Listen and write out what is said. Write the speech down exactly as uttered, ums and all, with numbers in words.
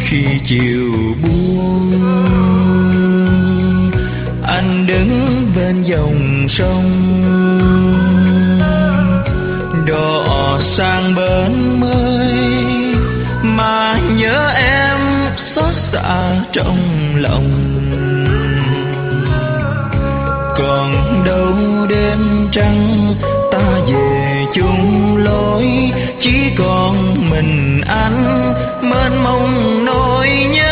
khi chiều buông, anh đứng bên dòng sông đò sang bến mới, mà nhớ em xót xa trong lòng. Còn đâu đêm trăng ta về chung lối, chỉ còn mình anh mênh mông nỗi nhớ.